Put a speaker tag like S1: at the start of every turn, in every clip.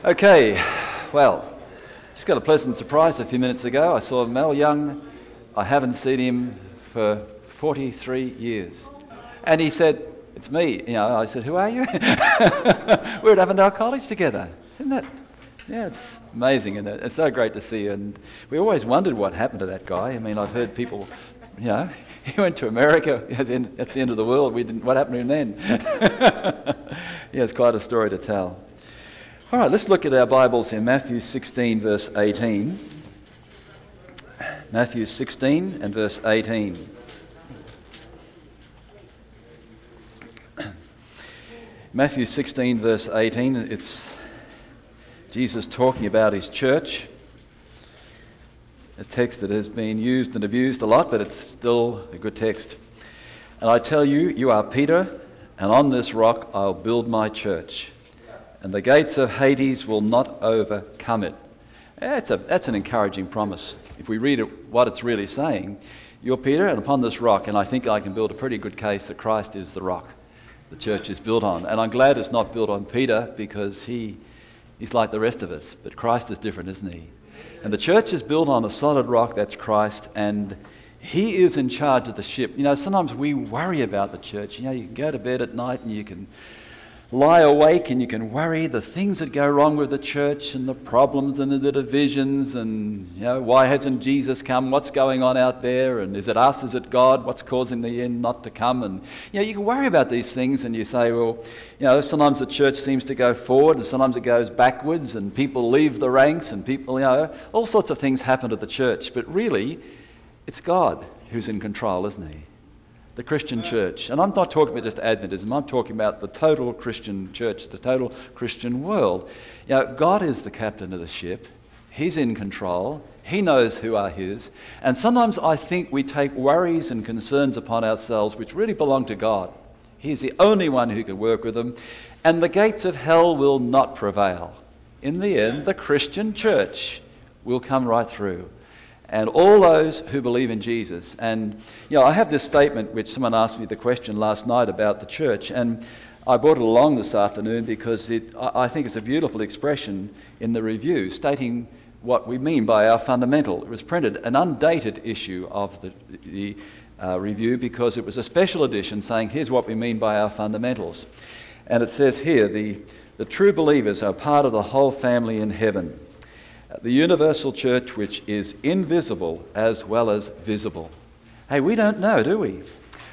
S1: Okay, well, just got a pleasant surprise a few minutes ago. I saw Mel Young. I haven't seen him for 43 years. And he said, "It's me." I said, "Who are you?" We're at Avondale College together. Isn't that? Yeah, it's amazing, and it's so great to see you. And we always wondered what happened to that guy. I mean, I've heard people, he went to America at the end of the world. What happened to him then? He has quite a story to tell. All right, let's look at our Bibles in Matthew 16, verse 18. Matthew 16 and verse 18. Matthew 16, verse 18, it's Jesus talking about his church. A text that has been used and abused a lot, but it's still a good text. "And I tell you, you are Peter, and on this rock I'll build my church, and the gates of Hades will not overcome it." That's an encouraging promise. If we read it, what it's really saying, you're Peter, and upon this rock, and I think I can build a pretty good case that Christ is the rock the church is built on. And I'm glad it's not built on Peter, because he's like the rest of us, but Christ is different, isn't he? And the church is built on a solid rock, that's Christ, and he is in charge of the ship. Sometimes we worry about the church. You can go to bed at night and you can lie awake and you can worry the things that go wrong with the church and the problems and the divisions and, why hasn't Jesus come? What's going on out there? And is it us? Is it God? What's causing the end not to come? And, you can worry about these things and you say, well, sometimes the church seems to go forward and sometimes it goes backwards and people leave the ranks and people, all sorts of things happen to the church. But really, it's God who's in control, isn't he? The Christian church. And I'm not talking about just Adventism, I'm talking about the total Christian church, the total Christian world. God is the captain of the ship. He's in control. He knows who are his. And sometimes I think we take worries and concerns upon ourselves which really belong to God. He's the only one who can work with them. And the gates of hell will not prevail. In the end, the Christian church will come right through. And all those who believe in Jesus. And, I have this statement which someone asked me the question last night about the church, and I brought it along this afternoon because I think it's a beautiful expression in the review, stating what we mean by our fundamental. It was printed, an undated issue of the review, because it was a special edition saying, here's what we mean by our fundamentals. And it says here, the true believers are part of the whole family in heaven. The universal church, which is invisible as well as visible. Hey, we don't know, do we?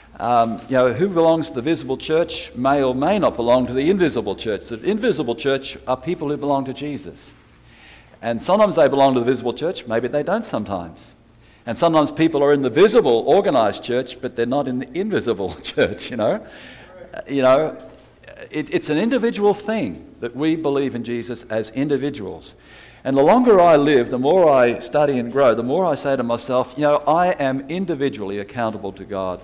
S1: Who belongs to the visible church may or may not belong to the invisible church. The invisible church are people who belong to Jesus. And sometimes they belong to the visible church, maybe they don't sometimes. And sometimes people are in the visible, organised church, but they're not in the invisible church, It's an individual thing that we believe in Jesus as individuals. And the longer I live, the more I study and grow, the more I say to myself, I am individually accountable to God.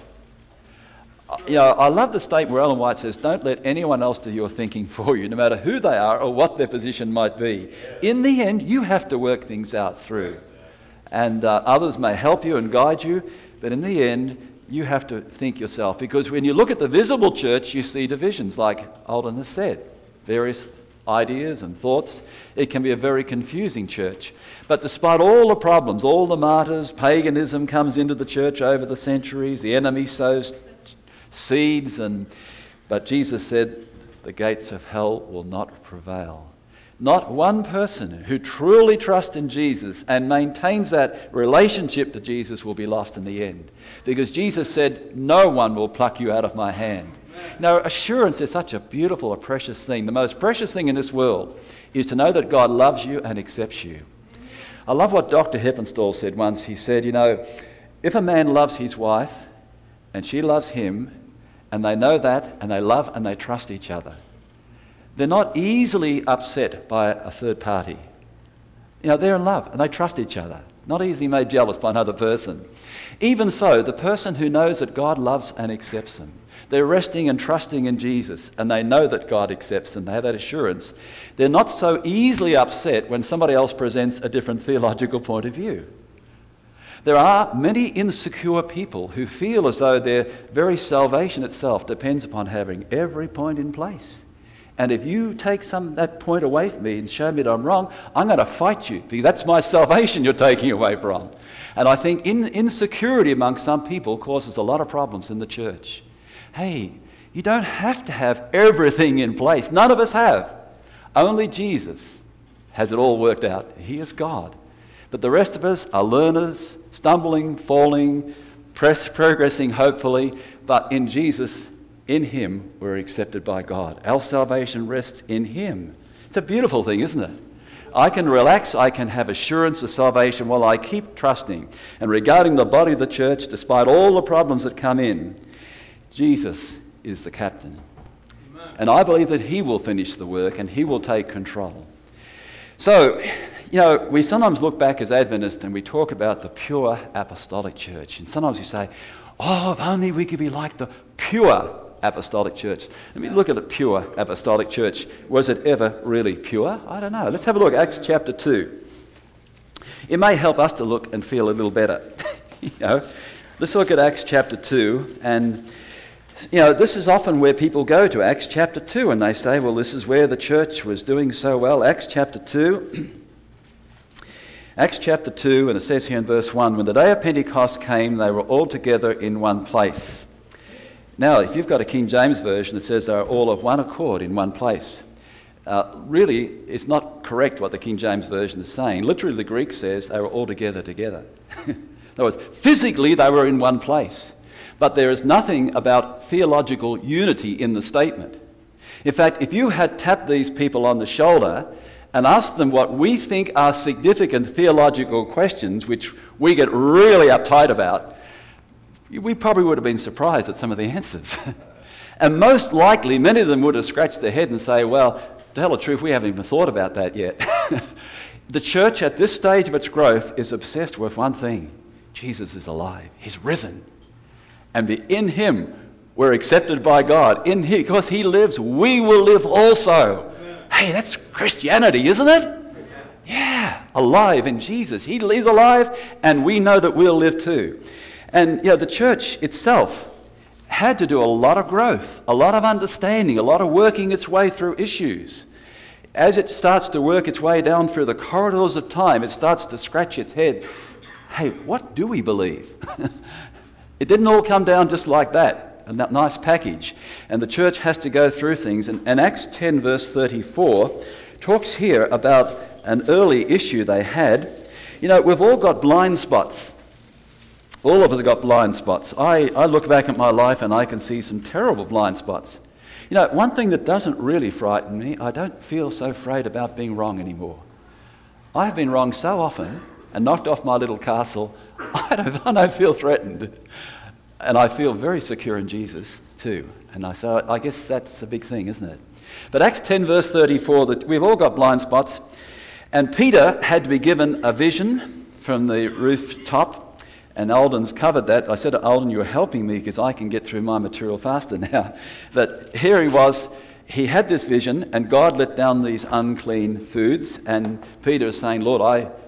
S1: I love the statement where Ellen White says, don't let anyone else do your thinking for you, no matter who they are or what their position might be. In the end, you have to work things out through. And others may help you and guide you, but in the end, you have to think yourself. Because when you look at the visible church, you see divisions, like Alden has said, various ideas and thoughts. It can be a very confusing church. But despite all the problems, all the martyrs, paganism comes into the church over the centuries, the enemy sows seeds, but Jesus said the gates of hell will not prevail. Not one person who truly trusts in Jesus and maintains that relationship to Jesus will be lost in the end. Because Jesus said, no one will pluck you out of my hand. Assurance is such a beautiful, a precious thing. The most precious thing in this world is to know that God loves you and accepts you. I love what Dr. Heppenstall said once. He said, if a man loves his wife and she loves him, and they know that, and they love and they trust each other, they're not easily upset by a third party. They're in love and they trust each other, not easily made jealous by another person. Even so, the person who knows that God loves and accepts them, they're resting and trusting in Jesus, and they know that God accepts them. They have that assurance. They're not so easily upset when somebody else presents a different theological point of view. There are many insecure people who feel as though their very salvation itself depends upon having every point in place. And if you take that point away from me and show me that I'm wrong, I'm going to fight you, because that's my salvation you're taking away from. And I think insecurity among some people causes a lot of problems in the church. Hey, you don't have to have everything in place. None of us have. Only Jesus has it all worked out. He is God. But the rest of us are learners, stumbling, falling, progressing hopefully, but in Jesus, in him, we're accepted by God. Our salvation rests in him. It's a beautiful thing, isn't it? I can relax, I can have assurance of salvation while I keep trusting. And regarding the body of the church, despite all the problems that come in, Jesus is the captain. Amen. And I believe that he will finish the work and he will take control. So, we sometimes look back as Adventists and we talk about the pure apostolic church. And sometimes we say, oh, if only we could be like the pure apostolic church. Let me look at the pure apostolic church. Was it ever really pure? I don't know. Let's have a look at Acts chapter 2. It may help us to look and feel a little better. Let's look at Acts chapter 2. And, this is often where people go to, Acts chapter 2, and they say, well, this is where the church was doing so well. Acts chapter 2. Acts chapter 2, and it says here in verse 1, when the day of Pentecost came, they were all together in one place. Now, if you've got a King James version, it says they are all of one accord in one place. Really, it's not correct what the King James version is saying. Literally, the Greek says they were all together. In other words, physically they were in one place. But there is nothing about theological unity in the statement. In fact, if you had tapped these people on the shoulder and asked them what we think are significant theological questions, which we get really uptight about, we probably would have been surprised at some of the answers. And most likely, many of them would have scratched their head and say, well, to tell the truth, we haven't even thought about that yet. The church at this stage of its growth is obsessed with one thing. Jesus is alive. He's risen. And in him, we're accepted by God. In him, because he lives, we will live also. Hey, that's Christianity, isn't it? Yeah, alive in Jesus. He is alive, and we know that we'll live too. And the church itself had to do a lot of growth, a lot of understanding, a lot of working its way through issues. As it starts to work its way down through the corridors of time, it starts to scratch its head. Hey, what do we believe? It didn't all come down just like that, a nice package. And the church has to go through things. And Acts 10 verse 34 talks here about an early issue they had. We've all got blind spots. All of us have got blind spots. I look back at my life and I can see some terrible blind spots. One thing that doesn't really frighten me, I don't feel so afraid about being wrong anymore. I've been wrong so often and knocked off my little castle, I don't feel threatened. And I feel very secure in Jesus too. And I guess that's a big thing, isn't it? But Acts 10 verse 34, that we've all got blind spots. And Peter had to be given a vision from the rooftop. And Alden's covered that. I said to Alden, you're helping me because I can get through my material faster now. But here he had this vision, and God let down these unclean foods. And Peter is saying, Lord,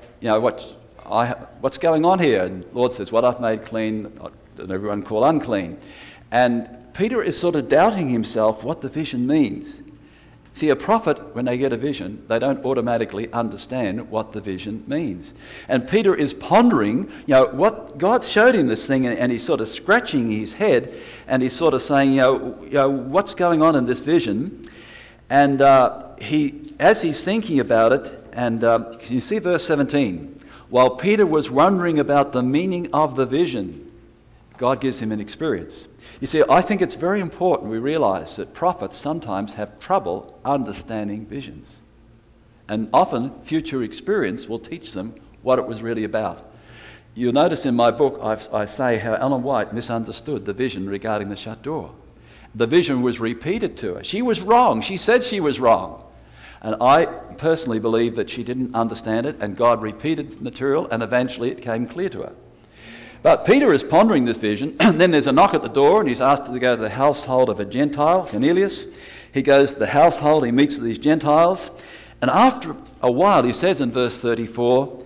S1: what's going on here? And the Lord says, what I've made clean, and everyone call unclean. And Peter is sort of doubting himself what the vision means. See, a prophet, when they get a vision, they don't automatically understand what the vision means. And Peter is pondering, what God showed him this thing, and he's sort of scratching his head, and he's sort of saying, what's going on in this vision? And as he's thinking about it, and can you see verse 17? While Peter was wondering about the meaning of the vision, God gives him an experience. You see, I think it's very important we realize that prophets sometimes have trouble understanding visions. And often future experience will teach them what it was really about. You'll notice in my book I say how Ellen White misunderstood the vision regarding the shut door. The vision was repeated to her. She was wrong. She said she was wrong. And I personally believe that she didn't understand it, and God repeated the material, and eventually it came clear to her. But Peter is pondering this vision, and then there's a knock at the door, and he's asked to go to the household of a Gentile, Cornelius. He goes to the household, he meets these Gentiles, and after a while he says in verse 34,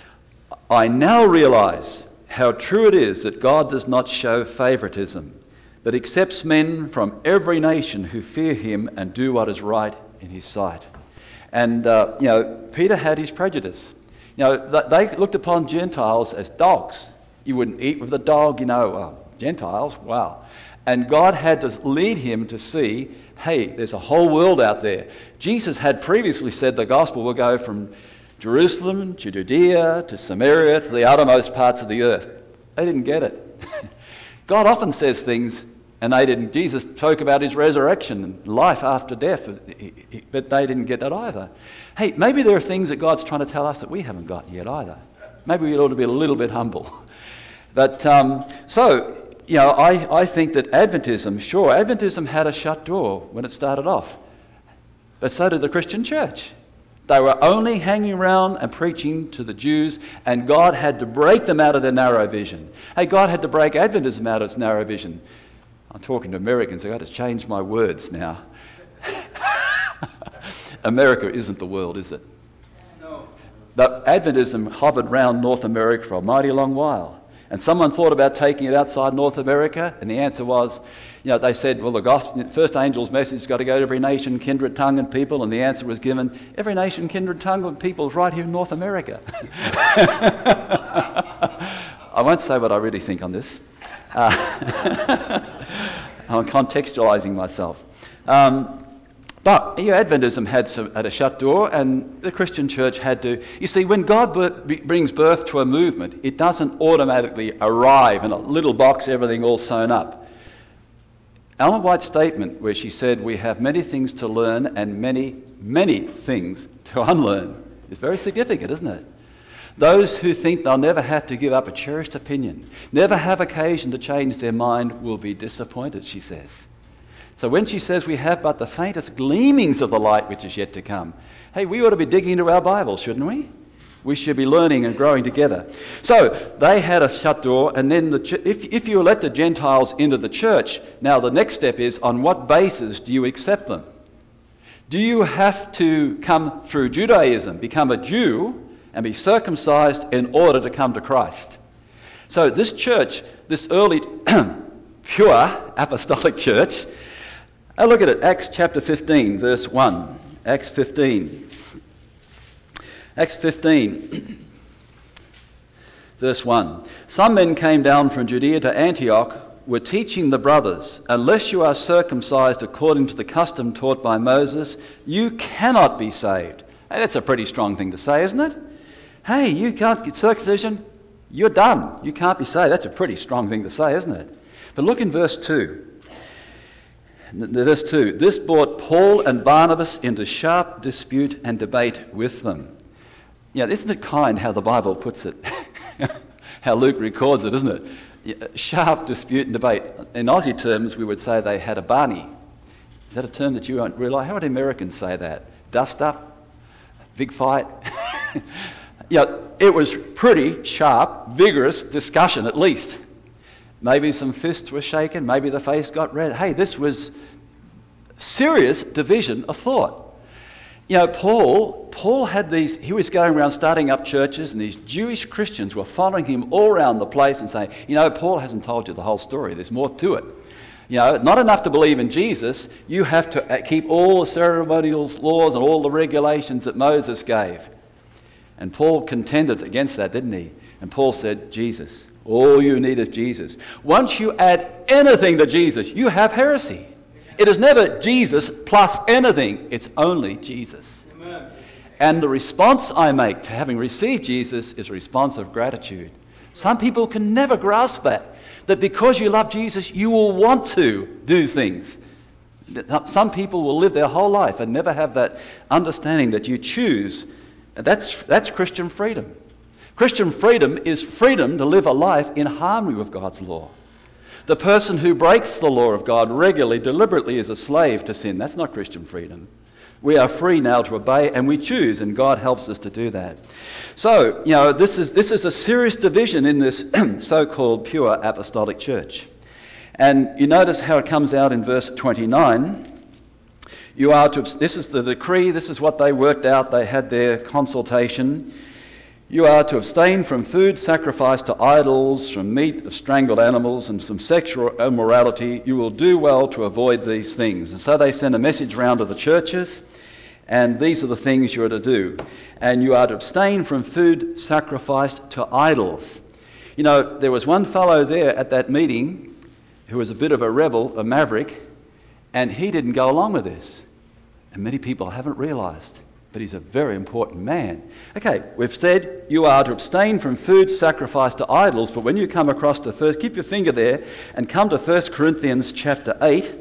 S1: I now realize how true it is that God does not show favoritism, but accepts men from every nation who fear him and do what is right in his sight. And, Peter had his prejudice. They looked upon Gentiles as dogs. You wouldn't eat with a dog, Gentiles, wow. And God had to lead him to see, hey, there's a whole world out there. Jesus had previously said the gospel will go from Jerusalem to Judea to Samaria to the uttermost parts of the earth. They didn't get it. God often says things, and they didn't. Jesus spoke about his resurrection and life after death, but they didn't get that either. Hey, maybe there are things that God's trying to tell us that we haven't got yet either. Maybe we ought to be a little bit humble. But I think that Adventism had a shut door when it started off. But so did the Christian church. They were only hanging around and preaching to the Jews, and God had to break them out of their narrow vision. Hey, God had to break Adventism out of its narrow vision. I'm talking to Americans, I've got to change my words now. America isn't the world, is it? No. But Adventism hovered around North America for a mighty long while. And someone thought about taking it outside North America, and the answer was, they said, well, the gospel, first angel's message has got to go to every nation, kindred, tongue, and people, and the answer was given, every nation, kindred, tongue, and people is right here in North America. I won't say what I really think on this. I'm contextualising myself. But Adventism had a shut door, and the Christian church had to... You see, when God brings birth to a movement, it doesn't automatically arrive in a little box, everything all sewn up. Ellen White's statement, where she said, we have many things to learn and many, many things to unlearn, is very significant, isn't it? Those who think they'll never have to give up a cherished opinion, never have occasion to change their mind, will be disappointed, she says. So when she says we have but the faintest gleamings of the light which is yet to come, hey, we ought to be digging into our Bibles, shouldn't we? We should be learning and growing together. So they had a shut door, and then if you let the Gentiles into the church, now the next step is, on what basis do you accept them? Do you have to come through Judaism, become a Jew, and be circumcised in order to come to Christ? So this church, this early pure apostolic church, look at it, Acts chapter 15, verse 1. Acts 15. Acts 15, verse 1. Some men came down from Judea to Antioch, were teaching the brothers, unless you are circumcised according to the custom taught by Moses, you cannot be saved. Hey, that's a pretty strong thing to say, isn't it? Hey, you can't get circumcision, you're done. You can't be saved. That's a pretty strong thing to say, isn't it? But look in verse 2. Verse 2, this brought Paul and Barnabas into sharp dispute and debate with them. Isn't it kind how the Bible puts it? How Luke records it, isn't it? Sharp dispute and debate. In Aussie terms, we would say they had a barney. Is that a term that you won't realise? How would Americans say that? Dust up? Big fight? It was pretty sharp, vigorous discussion at least. Maybe some fists were shaken, maybe the face got red. Hey, this was serious division of thought. Paul had these, he was going around starting up churches, and these Jewish Christians were following him all around the place and saying, Paul hasn't told you the whole story, there's more to it. Not enough to believe in Jesus, you have to keep all the ceremonial laws and all the regulations that Moses gave. And Paul contended against that, didn't he? And Paul said, Jesus. All you need is Jesus. Once you add anything to Jesus, you have heresy. It is never Jesus plus anything. It's only Jesus. Amen. And the response I make to having received Jesus is a response of gratitude. Some people can never grasp that because you love Jesus, you will want to do things. Some people will live their whole life and never have that understanding that you choose. That's Christian freedom. Christian freedom is freedom to live a life in harmony with God's law. The person who breaks the law of God regularly, deliberately, is a slave to sin. That's not Christian freedom. We are free now to obey, and we choose, and God helps us to do that. So, this is a serious division in this so-called pure apostolic church. And you notice how it comes out in verse 29. This is the decree, this is what they worked out, they had their consultation. You are to abstain from food sacrificed to idols, from meat of strangled animals, and some sexual immorality. You will do well to avoid these things. And so they send a message round to the churches, and these are the things you are to do. And you are to abstain from food sacrificed to idols. You know, there was one fellow there at that meeting who was a bit of a rebel, a maverick, and he didn't go along with this. And many people haven't realised, but he's a very important man. Okay, we've said you are to abstain from food sacrificed to idols, but when you come across to first, keep your finger there and come to 1 Corinthians chapter 8.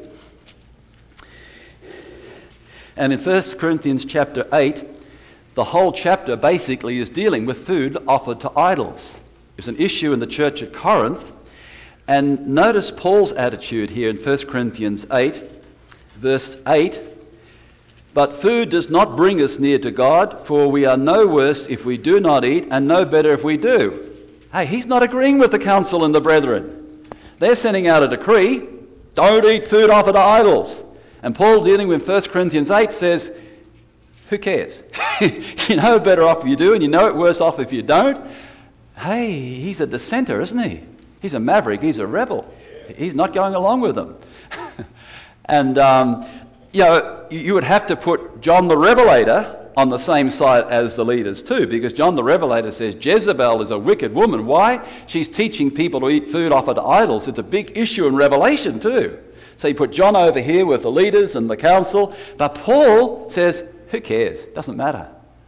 S1: And in 1 Corinthians chapter 8, the whole chapter basically is dealing with food offered to idols. It's an issue in the church at Corinth. And notice Paul's attitude here in 1 Corinthians 8, verse 8. But food does not bring us near to God, for we are no worse if we do not eat, and no better if we do. Hey, he's not agreeing with the council and the brethren. They're sending out a decree, don't eat food offered to idols. And Paul, dealing with 1 Corinthians 8, says, who cares? You know better off if you do, and you know it worse off if you don't. Hey, he's a dissenter, isn't he? He's a maverick, he's a rebel. He's not going along with them. And, you know, you would have to put John the Revelator on the same side as the leaders too, because John the Revelator says Jezebel is a wicked woman. Why? She's teaching people to eat food offered to idols. It's a big issue in Revelation too. So you put John over here with the leaders and the council, but Paul says, who cares? Doesn't matter.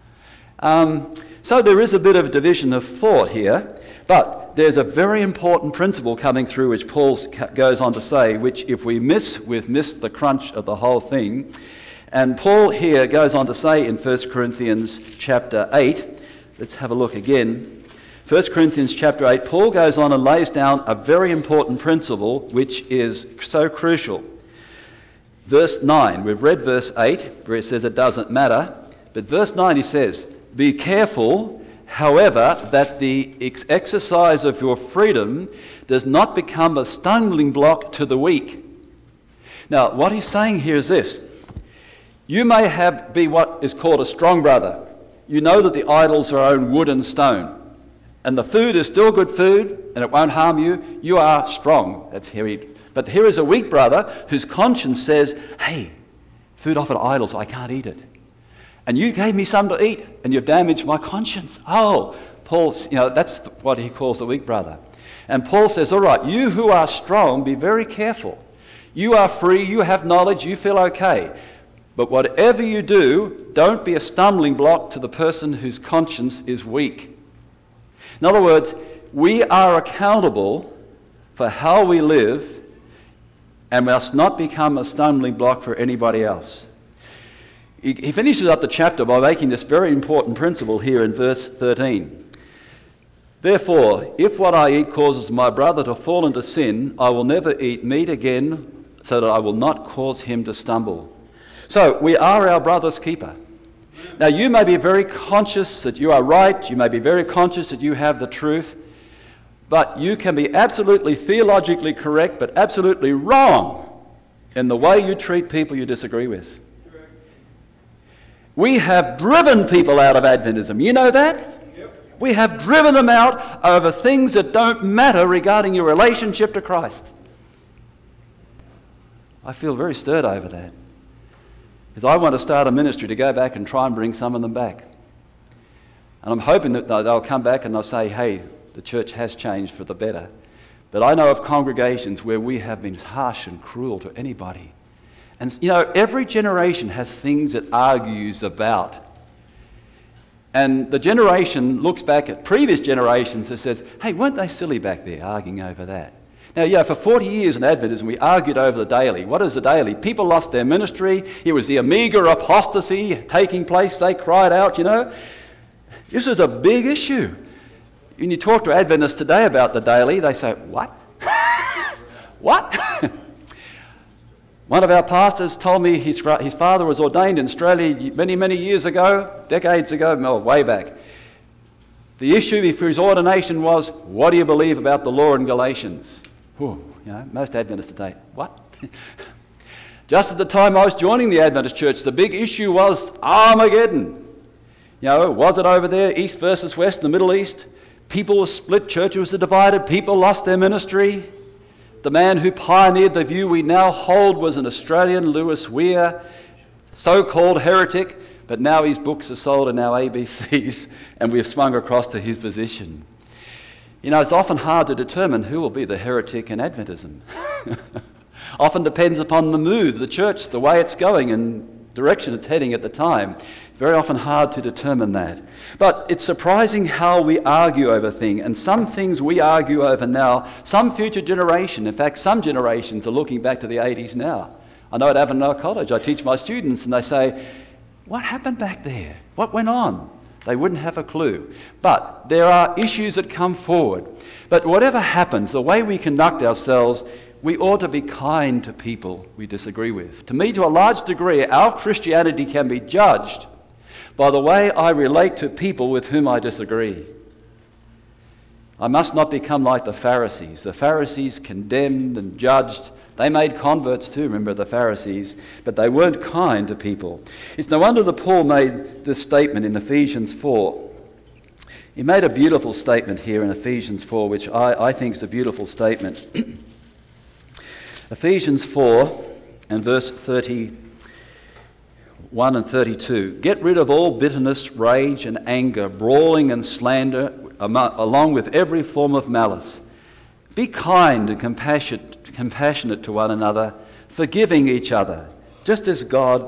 S1: So there is a bit of division of thought here, but there's a very important principle coming through which Paul goes on to say, which if we miss, we've missed the crunch of the whole thing. And Paul here goes on to say in 1 Corinthians chapter 8, let's have a look again. 1 Corinthians chapter 8, Paul goes on and lays down a very important principle which is so crucial. Verse 9, we've read verse 8 where it says it doesn't matter, but verse 9 he says, be careful, however, that the exercise of your freedom does not become a stumbling block to the weak. Now, what he's saying here is this. You may be what is called a strong brother. You know that the idols are own wood and stone. And the food is still good food, and it won't harm you. You are strong. But here is a weak brother whose conscience says, hey, food offered to idols, I can't eat it. And you gave me some to eat, and you've damaged my conscience. Oh, Paul's, that's what he calls the weak brother. And Paul says, all right, you who are strong, be very careful. You are free, you have knowledge, you feel okay. But whatever you do, don't be a stumbling block to the person whose conscience is weak. In other words, we are accountable for how we live and must not become a stumbling block for anybody else. He finishes up the chapter by making this very important principle here in verse 13. Therefore, if what I eat causes my brother to fall into sin, I will never eat meat again, so that I will not cause him to stumble. So, we are our brother's keeper. Now, you may be very conscious that you are right, you may be very conscious that you have the truth, but you can be absolutely theologically correct, but absolutely wrong in the way you treat people you disagree with. We have driven people out of Adventism. You know that? Yep. We have driven them out over things that don't matter regarding your relationship to Christ. I feel very stirred over that. Because I want to start a ministry to go back and try and bring some of them back. And I'm hoping that they'll come back and they'll say, hey, the church has changed for the better. But I know of congregations where we have been harsh and cruel to anybody. And, every generation has things it argues about. And the generation looks back at previous generations and says, hey, weren't they silly back there arguing over that? Now, for 40 years in Adventism, we argued over the daily. What is the daily? People lost their ministry. It was the Omega apostasy taking place. They cried out, This is a big issue. When you talk to Adventists today about the daily, they say, what? What? One of our pastors told me his father was ordained in Australia many, many years ago, decades ago, way back. The issue for his ordination was, what do you believe about the law in Galatians? Most Adventists today, what? Just at the time I was joining the Adventist church, the big issue was Armageddon. Was it over there, East versus West, in the Middle East? People were split, churches were divided, people lost their ministry. The man who pioneered the view we now hold was an Australian, Lewis Weir, so-called heretic, but now his books are sold in our ABCs and we've swung across to his position. It's often hard to determine who will be the heretic in Adventism. Often depends upon the mood, the church, the way it's going and direction it's heading at the time. Very often hard to determine that. But it's surprising how we argue over things, and some things we argue over now, some future generation, in fact some generations are looking back to the 80s now. I know at Avondale College I teach my students and they say, what happened back there? What went on? They wouldn't have a clue. But there are issues that come forward. But whatever happens, the way we conduct ourselves, we ought to be kind to people we disagree with. To me, to a large degree, our Christianity can be judged by the way I relate to people with whom I disagree. I must not become like the Pharisees. The Pharisees condemned and judged. They made converts too, remember the Pharisees, but they weren't kind to people. It's no wonder that Paul made this statement in Ephesians 4. He made a beautiful statement here in Ephesians 4, which I think is a beautiful statement. Ephesians 4 and verse 31 and 32. Get rid of all bitterness, rage and anger, brawling and slander, along with every form of malice. Be kind and compassionate to one another, forgiving each other, just as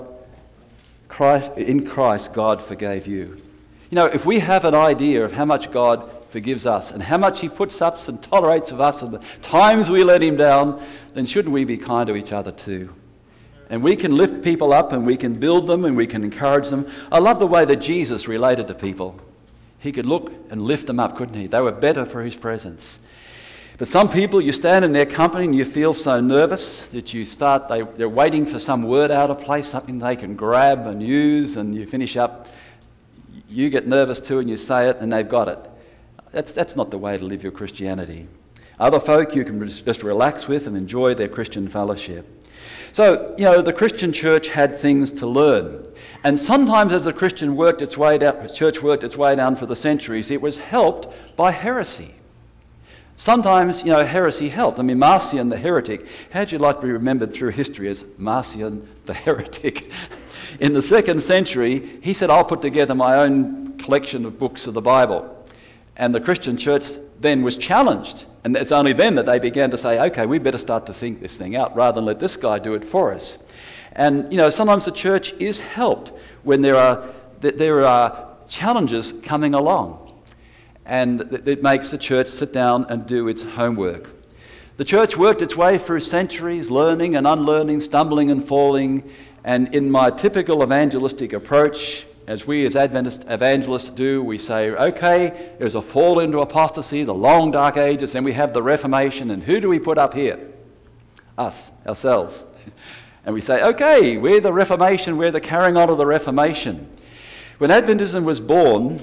S1: in Christ God forgave you. If we have an idea of how much God forgives us and how much he puts up and tolerates of us and the times we let him down, then shouldn't we be kind to each other too? And we can lift people up and we can build them and we can encourage them. I love the way that Jesus related to people. He could look and lift them up, couldn't he? They were better for his presence. But some people, you stand in their company and you feel so nervous that they're waiting for some word out of place, something they can grab and use, and you finish up, you get nervous too and you say it and they've got it. That's not the way to live your Christianity. Other folk you can just relax with and enjoy their Christian fellowship. So, the Christian church had things to learn. And sometimes as the church worked its way down for the centuries, it was helped by heresy. Sometimes, heresy helped. Marcion the heretic, how'd you like to be remembered through history as Marcion the heretic? In the 2nd century, he said, I'll put together my own collection of books of the Bible. And the Christian church then was challenged. And it's only then that they began to say, okay, we better start to think this thing out rather than let this guy do it for us. And, sometimes the church is helped when there are challenges coming along. And it makes the church sit down and do its homework. The church worked its way through centuries, learning and unlearning, stumbling and falling. And in my typical evangelistic approach, as we as Adventist evangelists do, we say, okay, there's a fall into apostasy, the long dark ages, then we have the Reformation, and who do we put up here? Us, ourselves. And we say, okay, we're the Reformation, we're the carrying on of the Reformation. When Adventism was born,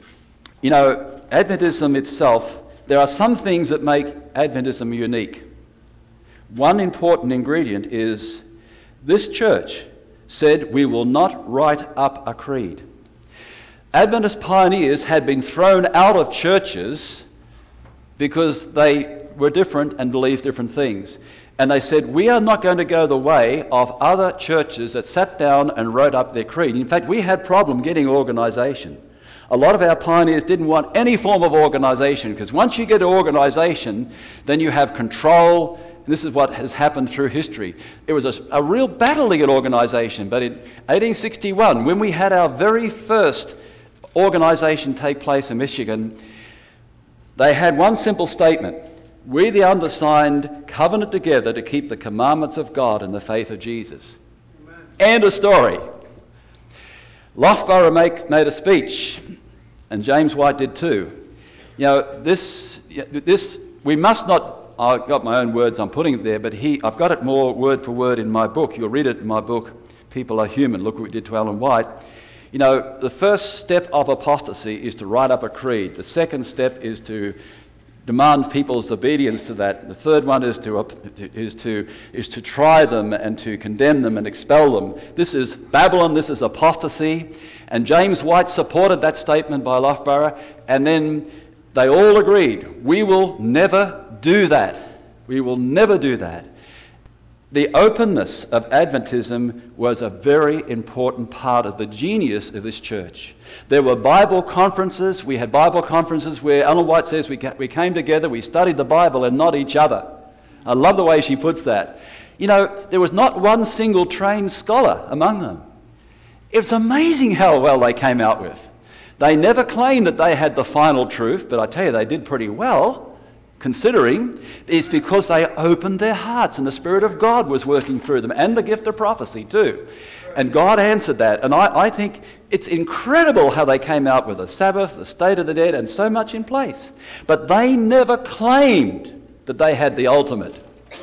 S1: Adventism itself, there are some things that make Adventism unique. One important ingredient is this church said we will not write up a creed. Adventist pioneers had been thrown out of churches because they were different and believed different things. And they said, we are not going to go the way of other churches that sat down and wrote up their creed. In fact, we had problem getting organisation. A lot of our pioneers didn't want any form of organisation, because once you get to organisation, then you have control. And this is what has happened through history. It was a real battle to get organisation. But in 1861, when we had our very first organisation take place in Michigan, they had one simple statement. We, the undersigned, covenant together to keep the commandments of God and the faith of Jesus. Amen. End of story. Loughborough made a speech, and James White did too. This we must not. I've got my own words. I'm putting it there, but I've got it more word for word in my book. You'll read it in my book. People Are Human. Look what we did to Ellen White. The first step of apostasy is to write up a creed. The second step is to demand people's obedience to that. The third one is to try them and to condemn them and expel them. This is Babylon, this is apostasy. And James White supported that statement by Loughborough, and then they all agreed, we will never do that. We will never do that. The openness of Adventism was a very important part of the genius of this church. There were Bible conferences. We had Bible conferences where Ellen White says we came together, we studied the Bible and not each other. I love the way she puts that. You know, there was not one single trained scholar among them. It's amazing how well they came out with. They never claimed that they had the final truth, but I tell you, they did pretty well. Considering, it's because they opened their hearts and the Spirit of God was working through them, and the gift of prophecy too. And God answered that. And I think it's incredible how they came out with the Sabbath, the state of the dead, and so much in place. But they never claimed that they had the ultimate.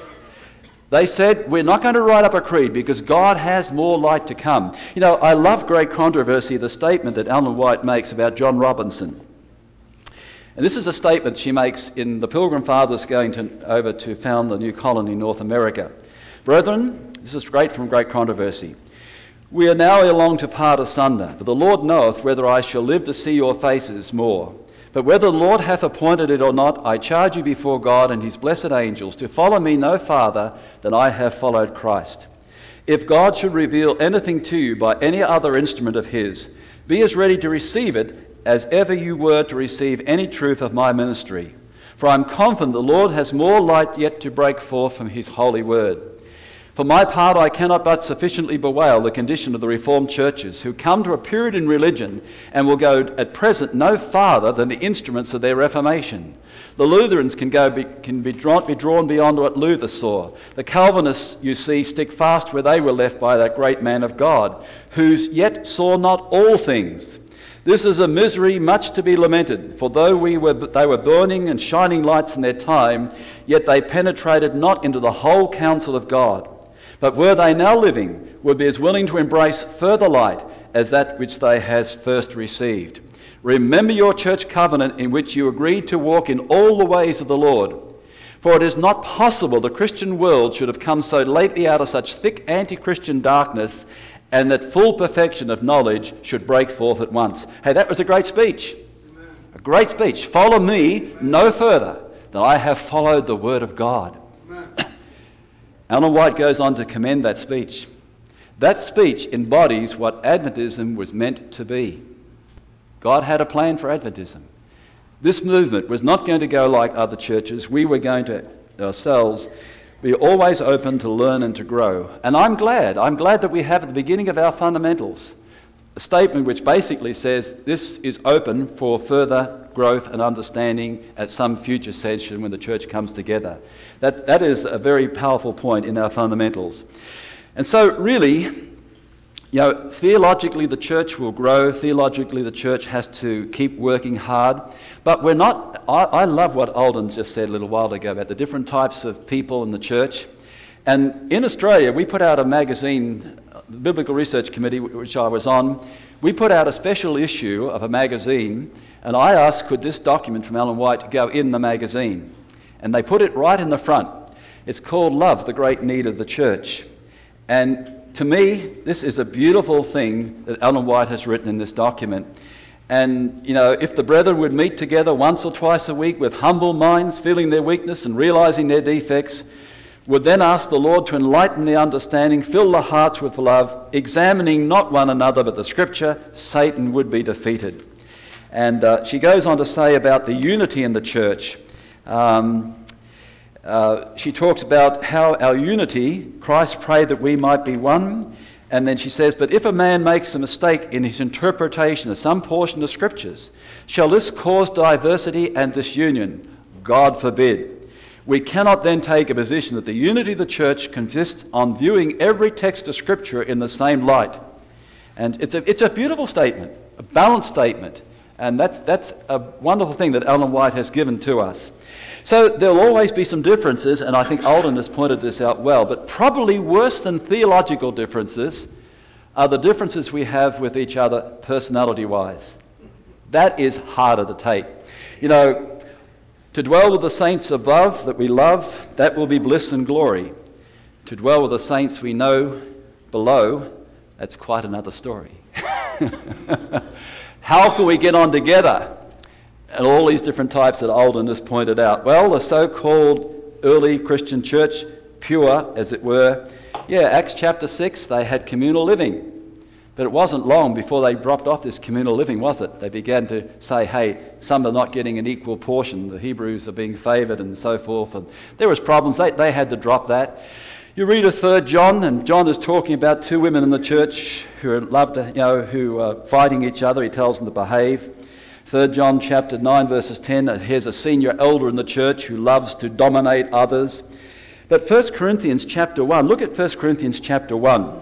S1: They said, we're not going to write up a creed because God has more light to come. You know, I love Great Controversy, the statement that Ellen White makes about John Robinson. And this is a statement she makes in the Pilgrim Fathers going over to found the new colony in North America. Brethren, this is great from Great Controversy. We are now ere long to part asunder, but the Lord knoweth whether I shall live to see your faces more. But whether the Lord hath appointed it or not, I charge you before God and his blessed angels to follow me no farther than I have followed Christ. If God should reveal anything to you by any other instrument of his, be as ready to receive it as ever you were to receive any truth of my ministry. For I am confident the Lord has more light yet to break forth from his holy word. For my part, I cannot but sufficiently bewail the condition of the Reformed churches, who come to a period in religion and will go at present no farther than the instruments of their Reformation. The Lutherans can be drawn beyond what Luther saw. The Calvinists, you see, stick fast where they were left by that great man of God, who yet saw not all things. This is a misery much to be lamented, for though they were burning and shining lights in their time, yet they penetrated not into the whole counsel of God. But were they now living, would be as willing to embrace further light as that which they has first received. Remember your church covenant in which you agreed to walk in all the ways of the Lord. For it is not possible the Christian world should have come so lately out of such thick anti-Christian darkness, and that full perfection of knowledge should break forth at once. Hey, that was a great speech. Amen. A great speech. Follow me no further than I have followed the word of God. Ellen White goes on to commend that speech. That speech embodies what Adventism was meant to be. God had a plan for Adventism. This movement was not going to go like other churches. We were going to ourselves be always open to learn and to grow. And I'm glad that we have at the beginning of our fundamentals a statement which basically says this is open for further growth and understanding at some future session when the church comes together. That is a very powerful point in our fundamentals. And so really, you know, theologically the church will grow. Theologically the church has to keep working hard. But we're not... I love what Alden just said a little while ago about the different types of people in the church. And in Australia, we put out a magazine, the Biblical Research Committee, which I was on. We put out a special issue of a magazine, and I asked, could this document from Ellen White go in the magazine? And they put it right in the front. It's called Love, the Great Need of the Church. And to me, this is a beautiful thing that Ellen White has written in this document. And, you know, if the brethren would meet together once or twice a week with humble minds, feeling their weakness and realizing their defects, would then ask the Lord to enlighten the understanding, fill the hearts with love, examining not one another but the Scripture, Satan would be defeated. And she goes on to say about the unity in the church. She talks about how our unity, Christ prayed that we might be one. And then she says, but if a man makes a mistake in his interpretation of some portion of Scriptures, shall this cause diversity and disunion? God forbid. We cannot then take a position that the unity of the church consists on viewing every text of Scripture in the same light. And it's a beautiful statement, a balanced statement. And that's a wonderful thing that Ellen White has given to us. So there'll always be some differences, and I think Alden has pointed this out well, but probably worse than theological differences are the differences we have with each other personality-wise. That is harder to take. You know, To dwell with the saints above that we love, that will be bliss and glory. To dwell with the saints we know below, that's quite another story. How can we get on together? And all these different types that Alden has pointed out. Well, the so-called early Christian church, pure as it were, Acts chapter 6, they had communal living. But it wasn't long before they dropped off this communal living, was it? They began to say, hey, some are not getting an equal portion. The Hebrews are being favoured and so forth. And there was problems. They had to drop that. You read a 3 John, and John is talking about 2 women in the church who are who are fighting each other. He tells them to behave. 3 John chapter 9 verses 10, here's a senior elder in the church who loves to dominate others. But 1 Corinthians chapter 1, look at 1 Corinthians chapter 1.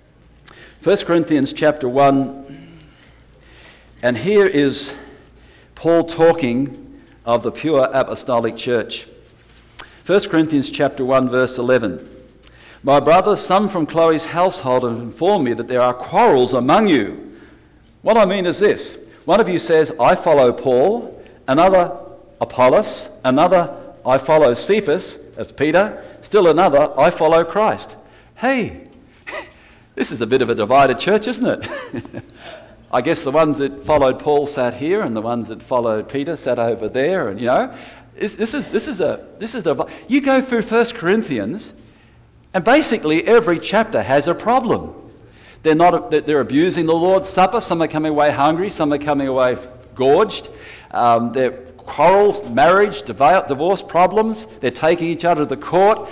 S1: 1 Corinthians chapter 1, and here is Paul talking of the pure apostolic church. 1 Corinthians chapter 1 verse 11. My brothers, some from Chloe's household have informed me that there are quarrels among you. What I mean is this. One of you says, I follow Paul, another Apollos, another I follow Cephas, that's Peter, still another I follow Christ. Hey, this is a bit of a divided church, isn't it? I guess the ones that followed Paul sat here, and the ones that followed Peter sat over there, and this is a. You go through 1 Corinthians, and basically every chapter has a problem. They're abusing the Lord's Supper. Some are coming away hungry. Some are coming away gorged. They're quarrels, marriage, divorce problems. They're taking each other to the court.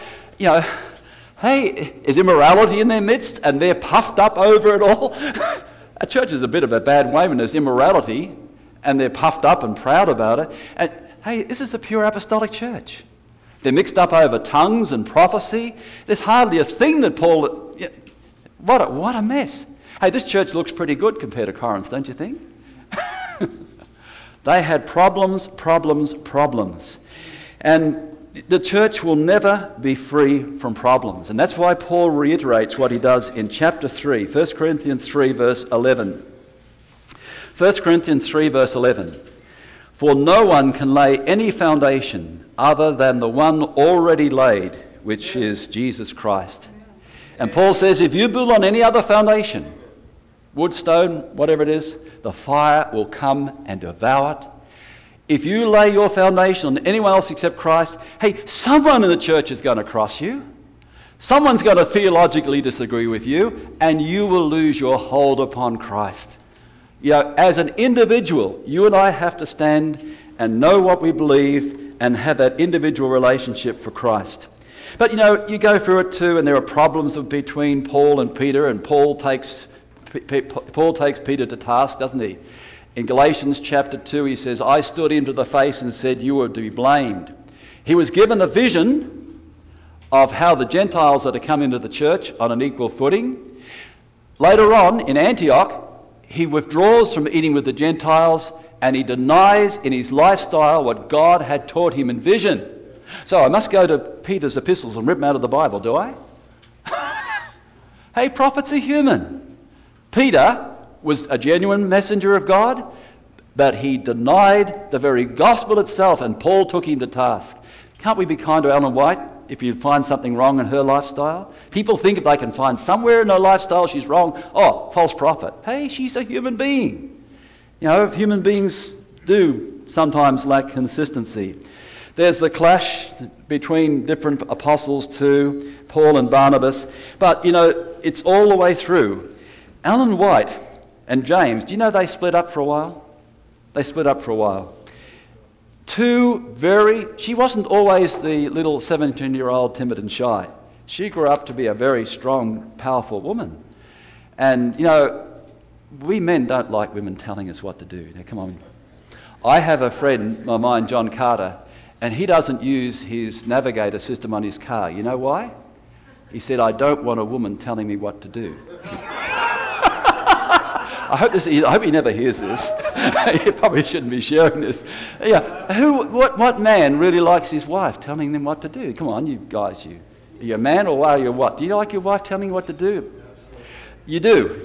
S1: Hey, is immorality in their midst, and they're puffed up over it all? A church is a bit of a bad way when there's immorality, and they're puffed up and proud about it. And hey, this is the pure apostolic church. They're mixed up over tongues and prophecy. There's hardly a thing that Paul... What a mess. Hey, this church looks pretty good compared to Corinth, don't you think? They had problems. And the church will never be free from problems. And that's why Paul reiterates what he does in chapter 3, 1 Corinthians 3 verse 11. 1 Corinthians 3 verse 11. For no one can lay any foundation other than the one already laid, which is Jesus Christ. And Paul says, if you build on any other foundation, wood, stone, whatever it is, the fire will come and devour it. If you lay your foundation on anyone else except Christ, hey, someone in the church is going to cross you. Someone's going to theologically disagree with you, and you will lose your hold upon Christ. As an individual, you and I have to stand and know what we believe and have that individual relationship for Christ. But you go through it too, and there are problems between Paul and Peter, and Paul takes Peter to task, doesn't he? In Galatians chapter 2, he says, I stood him to the face and said, you are to be blamed. He was given a vision of how the Gentiles are to come into the church on an equal footing. Later on, in Antioch, he withdraws from eating with the Gentiles, and he denies in his lifestyle what God had taught him in vision. So I must go to Peter's epistles and rip them out of the Bible, do I? Hey, prophets are human. Peter was a genuine messenger of God, but he denied the very gospel itself, and Paul took him to task. Can't we be kind to Ellen White if you find something wrong in her lifestyle? People think if they can find somewhere in her lifestyle she's wrong, false prophet. Hey, she's a human being. Human beings do sometimes lack consistency. There's the clash between different apostles too, Paul and Barnabas. But, it's all the way through. Ellen White and James, do you know they split up for a while? They split up for a while. She wasn't always the little 17-year-old timid and shy. She grew up to be a very strong, powerful woman. And, we men don't like women telling us what to do. Now, come on. I have a friend of mine, John Carter, and he doesn't use his navigator system on his car. You know why? He said, I don't want a woman telling me what to do. I hope he never hears this. He probably shouldn't be sharing this. What man really likes his wife telling them what to do? Come on, you guys, are you a man or are you what? Do you like your wife telling you what to do? You do.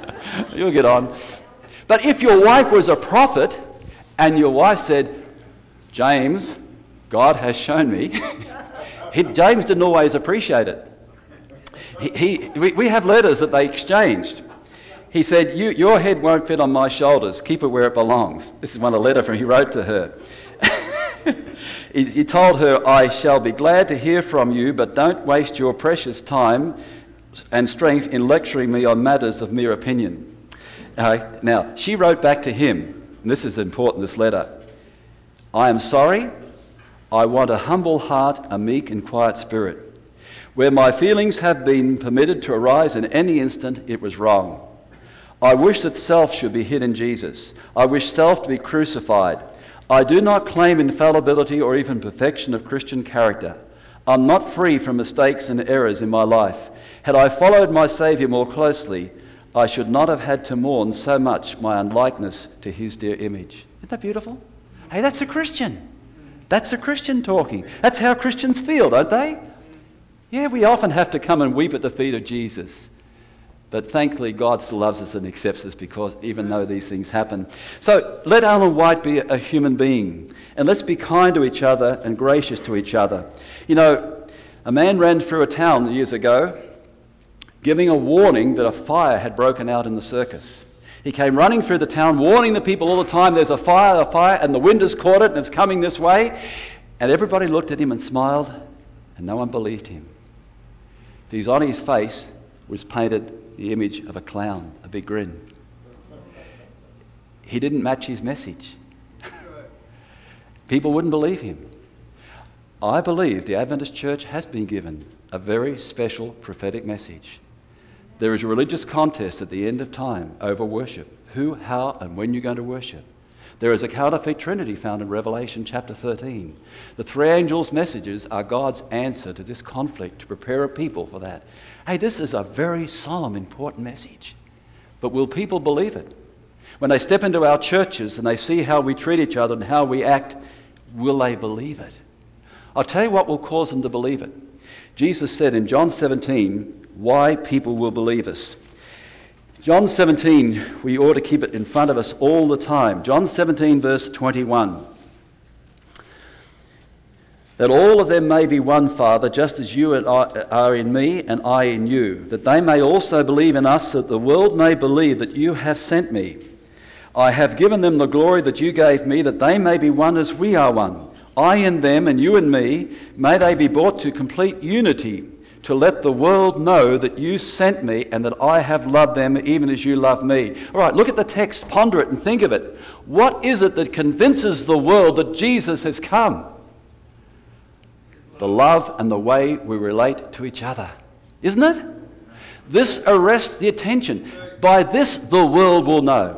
S1: You'll get on. But if your wife was a prophet and your wife said, James, God has shown me. James didn't always appreciate it. We have letters that they exchanged. He said, your head won't fit on my shoulders. Keep it where it belongs. This is one of the letter he wrote to her. He told her, I shall be glad to hear from you, but don't waste your precious time and strength in lecturing me on matters of mere opinion. Now, she wrote back to him, and this is important, this letter. I am sorry. I want a humble heart, a meek and quiet spirit. Where my feelings have been permitted to arise in any instant, it was wrong. I wish that self should be hid in Jesus. I wish self to be crucified. I do not claim infallibility or even perfection of Christian character. I'm not free from mistakes and errors in my life. Had I followed my Saviour more closely, I should not have had to mourn so much my unlikeness to his dear image. Isn't that beautiful? Hey, that's a Christian. That's a Christian talking. That's how Christians feel, don't they? Yeah, we often have to come and weep at the feet of Jesus. But thankfully, God still loves us and accepts us, because even though these things happen. So let Ellen White be a human being, and let's be kind to each other and gracious to each other. You know, a man ran through a town years ago giving a warning that a fire had broken out in the circus. He came running through the town, warning the people all the time, there's a fire, and the wind has caught it and it's coming this way. And everybody looked at him and smiled, and no one believed him. Because on his face was painted the image of a clown, a big grin. He didn't match his message. People wouldn't believe him. I believe the Adventist Church has been given a very special prophetic message. There is a religious contest at the end of time over worship. Who, how, and when you're going to worship. There is a counterfeit trinity found in Revelation chapter 13. The three angels' messages are God's answer to this conflict, to prepare a people for that. Hey, this is a very solemn, important message. But will people believe it? When they step into our churches and they see how we treat each other and how we act, will they believe it? I'll tell you what will cause them to believe it. Jesus said in John 17, why people will believe us. John 17, we ought to keep it in front of us all the time. John 17, verse 21. That all of them may be one, Father, just as you are in me and I in you, that they may also believe in us, that the world may believe that you have sent me. I have given them the glory that you gave me, that they may be one as we are one. I in them and you in me, may they be brought to complete unity, to let the world know that you sent me and that I have loved them even as you love me. All right, look at the text, ponder it and think of it. What is it that convinces the world that Jesus has come? The love and the way we relate to each other, isn't it? This arrests the attention. By this, the world will know.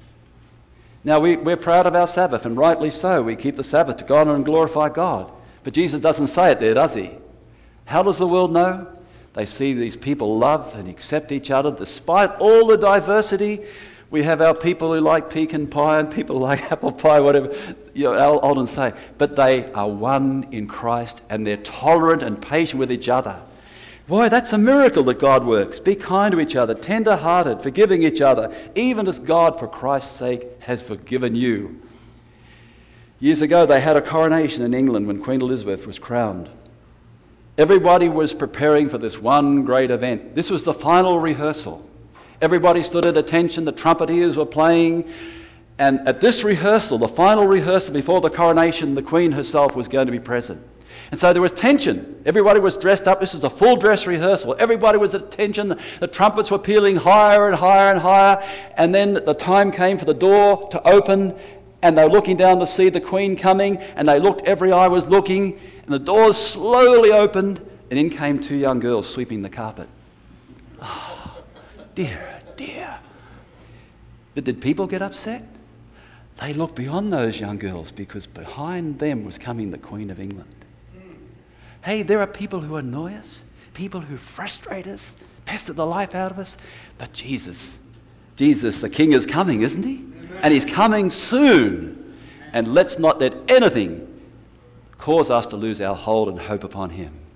S1: Now, we're proud of our Sabbath, and rightly so. We keep the Sabbath to honor and glorify God. But Jesus doesn't say it there, does he? How does the world know? They see these people love and accept each other despite all the diversity. We have our people who like pecan pie and people who like apple pie, whatever our old say. But they are one in Christ, and they're tolerant and patient with each other. Boy, that's a miracle that God works. Be kind to each other, tender-hearted, forgiving each other, even as God, for Christ's sake, has forgiven you. Years ago, they had a coronation in England when Queen Elizabeth was crowned. Everybody was preparing for this one great event. This was the final rehearsal. Everybody stood at attention, the trumpeteers were playing, and at this rehearsal, the final rehearsal before the coronation, the Queen herself was going to be present. And so there was tension. Everybody was dressed up. This was a full dress rehearsal. Everybody was at attention. The trumpets were pealing higher and higher and higher. And then the time came for the door to open, and they were looking down to see the Queen coming, and they looked, every eye was looking, and the doors slowly opened, and in came two young girls sweeping the carpet. Oh, dear, dear. But did people get upset? They looked beyond those young girls, because behind them was coming the Queen of England. Hey, there are people who annoy us, people who frustrate us, pester the life out of us, but Jesus, the King, is coming, isn't he? Amen. And he's coming soon. And let's not let anything cause us to lose our hold and hope upon him.